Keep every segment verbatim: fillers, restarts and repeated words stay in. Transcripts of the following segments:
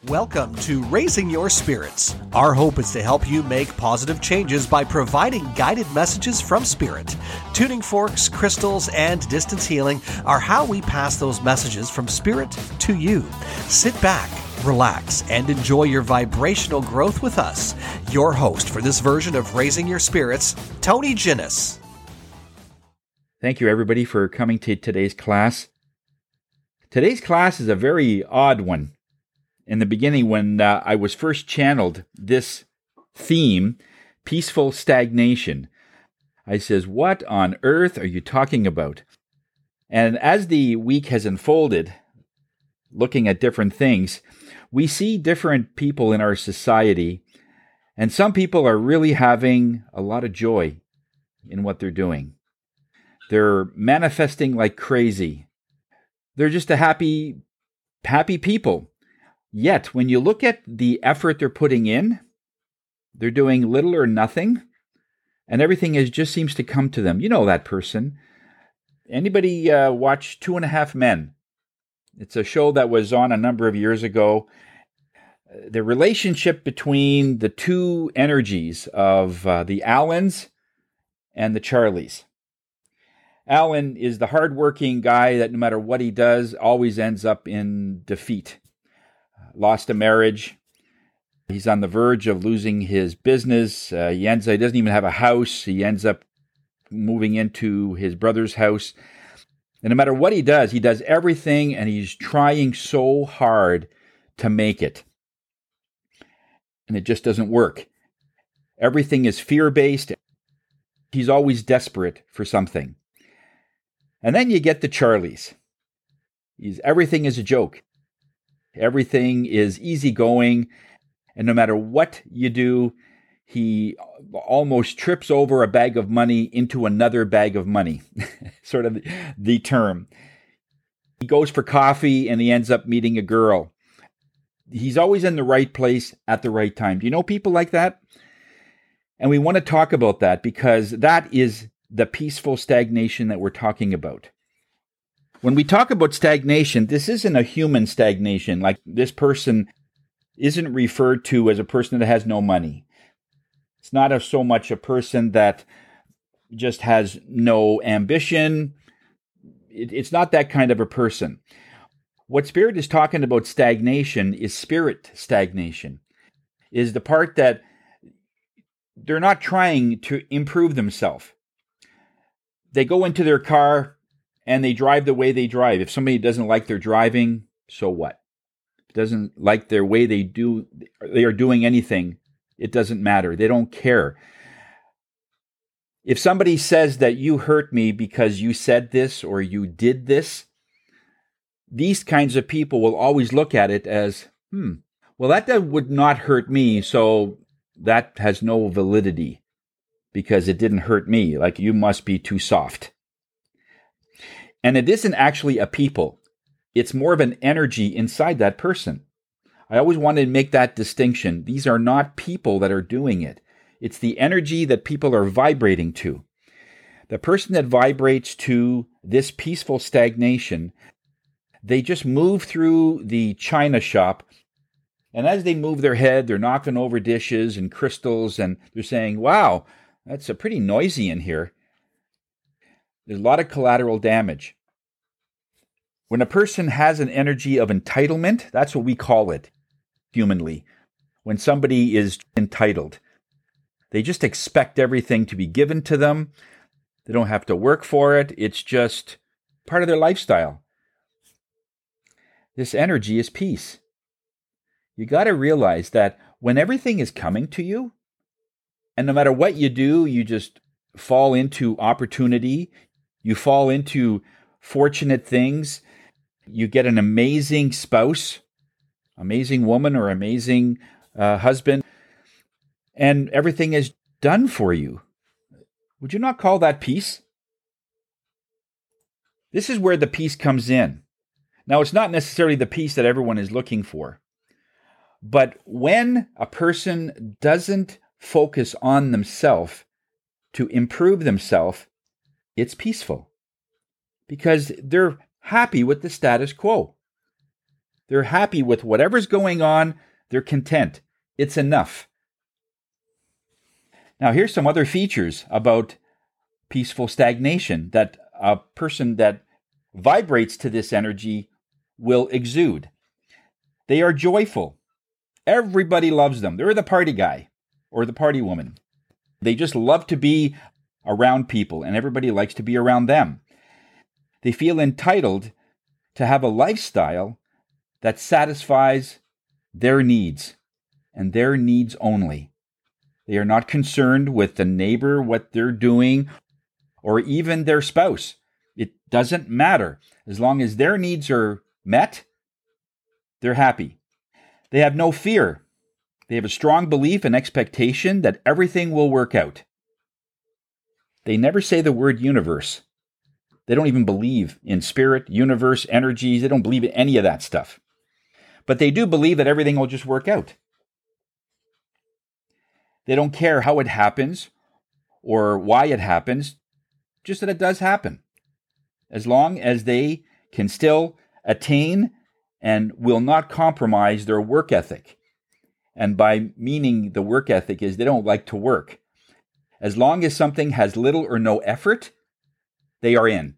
Welcome to Raising Your Spirits. Our hope is to help you make positive changes by providing guided messages from Spirit. Tuning forks, crystals, and distance healing are how we pass those messages from Spirit to you. Sit back, relax, and enjoy your vibrational growth with us. Your host for this version of Raising Your Spirits, Tony Ginnis. Thank you, everybody, for coming to today's class. Today's class is a very odd one. In the beginning, when uh, I was first channeled this theme, peaceful stagnation, I says, what on earth are you talking about? And as the week has unfolded, looking at different things, we see different people in our society, and some people are really having a lot of joy in what they're doing. They're manifesting like crazy. They're just a happy, happy people. Yet, when you look at the effort they're putting in, they're doing little or nothing, and everything is, just seems to come to them. You know that person. Anybody uh, watch Two and a Half Men? It's a show that was on a number of years ago. The relationship between the two energies of uh, the Allens and the Charlies. Alan is the hardworking guy that no matter what he does, always ends up in defeat. Lost a marriage. He's on the verge of losing his business. Uh, he ends. He doesn't even have a house. He ends up moving into his brother's house. And no matter what he does, he does everything, and he's trying so hard to make it. And it just doesn't work. Everything is fear-based. He's always desperate for something. And then you get the Charlies. He's, everything is a joke. Everything is easygoing. And no matter what you do, he almost trips over a bag of money into another bag of money. Sort of the term. He goes for coffee and he ends up meeting a girl. He's always in the right place at the right time. Do you know people like that? And we want to talk about that because that is the peaceful stagnation that we're talking about. When we talk about stagnation, this isn't a human stagnation. Like this person isn't referred to as a person that has no money. It's not a, so much a person that just has no ambition. It, it's not that kind of a person. What Spirit is talking about stagnation is spirit stagnation, is the part that they're not trying to improve themselves. They go into their car and they drive the way they drive. If somebody doesn't like their driving, so what? If it doesn't like their way they do, they are doing anything, it doesn't matter. They don't care. If somebody says that you hurt me because you said this or you did this, these kinds of people will always look at it as, hmm, well, that would not hurt me, so that has no validity. Because it didn't hurt me, like you must be too soft. And it isn't actually a people. It's more of an energy inside that person. I always wanted to make that distinction. These are not people that are doing it. It's the energy that people are vibrating to. The person that vibrates to this peaceful stagnation, they just move through the china shop. And as they move their head, they're knocking over dishes and crystals, and they're saying, wow, that's a pretty noisy in here. There's a lot of collateral damage. When a person has an energy of entitlement, that's what we call it humanly. When somebody is entitled, they just expect everything to be given to them. They don't have to work for it. It's just part of their lifestyle. This energy is peace. You got to realize that when everything is coming to you, and no matter what you do, you just fall into opportunity. You fall into fortunate things. You get an amazing spouse, amazing woman, or amazing uh, husband, and everything is done for you. Would you not call that peace? This is where the peace comes in. Now, it's not necessarily the peace that everyone is looking for. But when a person doesn't focus on themselves to improve themselves, it's peaceful because they're happy with the status quo. They're happy with whatever's going on. They're content. It's enough. Now, here's some other features about peaceful stagnation that a person that vibrates to this energy will exude. They are joyful. Everybody loves them. They're the party guy or the party woman. They just love to be around people, and everybody likes to be around them. They feel entitled to have a lifestyle that satisfies their needs, and their needs only. They are not concerned with the neighbor, what they're doing, or even their spouse. It doesn't matter. As long as their needs are met, they're happy. They have no fear. They have a strong belief and expectation that everything will work out. They never say the word universe. They don't even believe in spirit, universe, energies. They don't believe in any of that stuff. But they do believe that everything will just work out. They don't care how it happens or why it happens, just that it does happen. As long as they can still attain and will not compromise their work ethic. And by meaning the work ethic is they don't like to work. As long as something has little or no effort, they are in.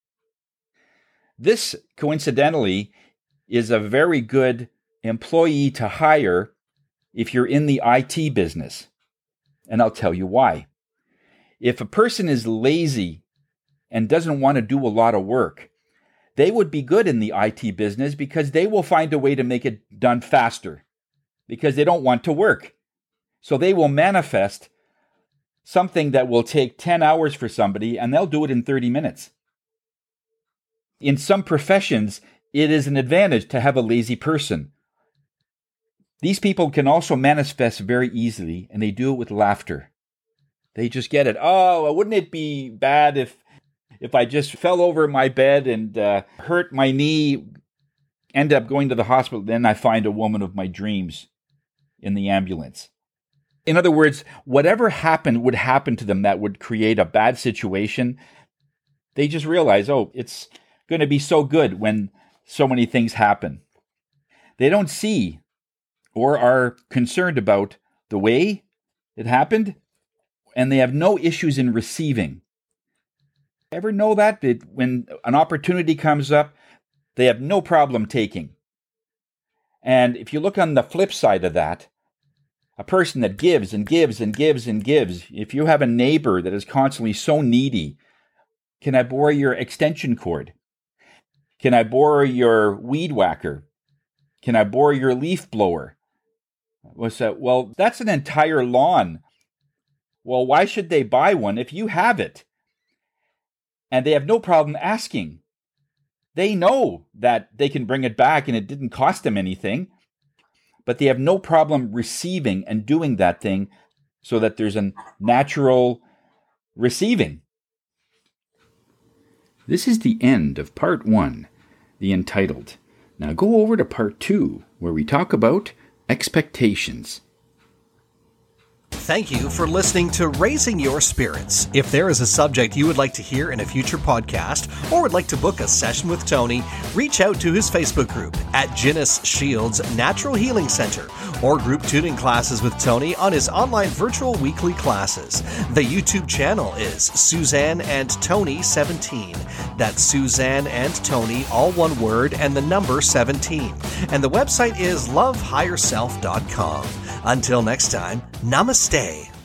This, coincidentally, is a very good employee to hire if you're in the I T business. And I'll tell you why. If a person is lazy and doesn't want to do a lot of work, they would be good in the I T business because they will find a way to make it done faster because they don't want to work. So they will manifest something that will take ten hours for somebody and they'll do it in thirty minutes. In some professions, it is an advantage to have a lazy person. These people can also manifest very easily, and they do it with laughter. They just get it. Oh, wouldn't it be bad if if I just fell over my bed and uh, hurt my knee, end up going to the hospital, then I find a woman of my dreams in the ambulance. In other words, whatever happened would happen to them that would create a bad situation. They just realize, oh, it's going to be so good when so many things happen. They don't see or are concerned about the way it happened, and they have no issues in receiving. Ever know that? It, when an opportunity comes up, they have no problem taking. And if you look on the flip side of that, a person that gives and gives and gives and gives, if you have a neighbor that is constantly so needy, can I borrow your extension cord? Can I borrow your weed whacker? Can I borrow your leaf blower? What's that? Well, that's an entire lawn. Well, why should they buy one if you have it? And they have no problem asking. They know that they can bring it back and it didn't cost them anything, but they have no problem receiving and doing that thing so that there's a natural receiving. This is the end of part one, the entitled. Now go over to part two, where we talk about expectations. Thank you for listening to Raising Your Spirits. If there is a subject you would like to hear in a future podcast or would like to book a session with Tony, reach out to his Facebook group at Ginnis Shields Natural Healing Center or group tuning classes with Tony on his online virtual weekly classes. The YouTube channel is Suzanne and Tony seventeen. That's Suzanne and Tony, all one word, and the number seventeen. And the website is love higher self dot com. Until next time, namaste.